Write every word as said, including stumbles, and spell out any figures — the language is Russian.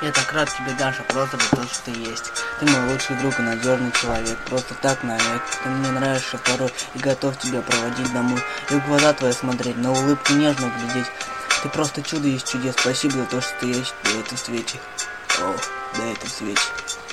Я так рад тебе, Даша, просто за то, что ты есть. Ты мой лучший друг и надежный человек. Просто так навек. Ты мне нравишься порой и готов тебя проводить домой. И в глаза твои смотреть, на улыбку нежно глядеть. Ты просто чудо из чудес. Спасибо за то, что ты есть на этом свете. О, на этом свете.